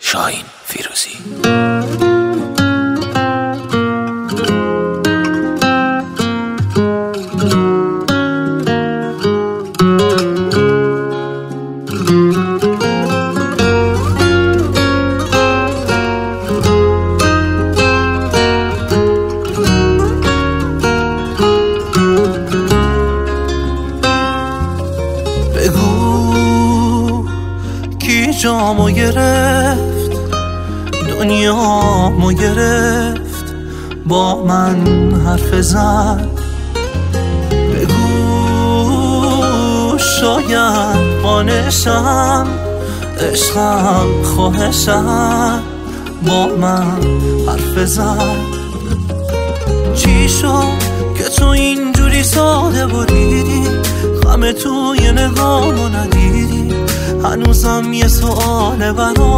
شاهین فیروزی. بگو کی جامو گرفت، دنیامو گرفت، با من حرف زد. بگو شاید قانشم، عشقم خواهشم، با من حرف زد. چی شد که تو اینجوری ساده بریدی، همه توی نگامو ندیدی؟ هنوزم یه سؤاله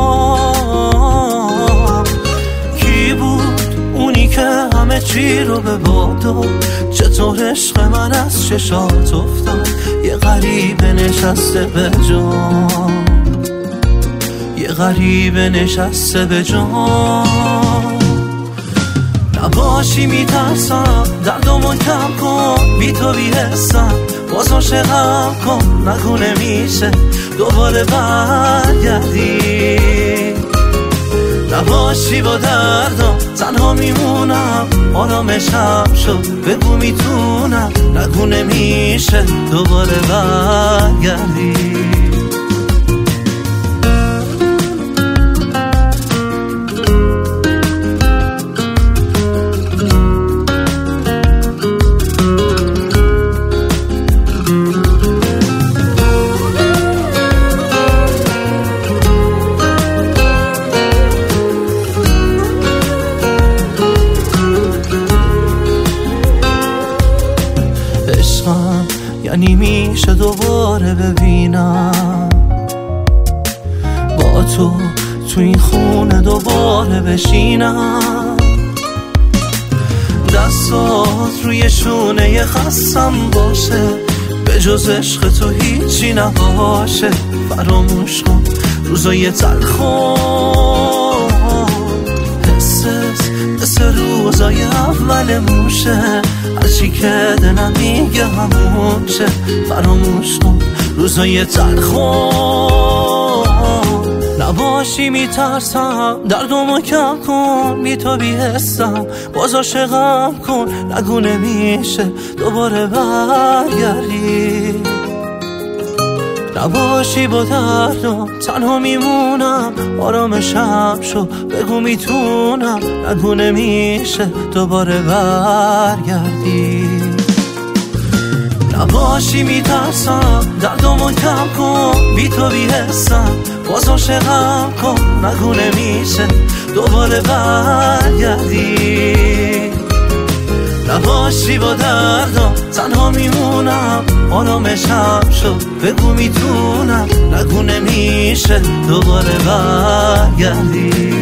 برام، کی بود اونی که همه چی رو به باد داد؟ چطور عشق من از چشات افتاد؟ یه غریبه نشسته به جان، یه غریبه نشسته به جان. نباشی میترسم، دردمو کم کن، بی تو بی حسم، باز عاشقم کن، نگو نمیشه دوباره برگردی. نباشی با دردم، تنها میمونم، آرامشم شد، بگو میتونم، نگو نمیشه دوباره برگردی. عشقم یعنی میشه دوباره ببینم، با تو این خونه دوباره بشینم، دستات روی شونه خستم باشه، به جز عشق تو هیچی نباشه. فراموش کن روزای تلخو، حس روزای اول موشه، هرچی که دلم میگه همون شه. فراموش کن روزای تلخو، نباشی میترسم، دردمو کم کن، بی تو بی حسم، باز عاشقم کن، نگو نمیشه دوباره برگردی. نباشی با دردم، تنها میمونم، آرامشم شو، بگو میتونم، نگو نمیشه دوباره برگردی. نباشی میترسم، دردمو کم کن، بی تو بی حسم، باز عاشقم کن، نگو نمیشه دوباره برگردی. نباشی با دردم، تنها میمونم، آرامشم شد، بگو میتونم، نگو نمیشه دوباره برگردی.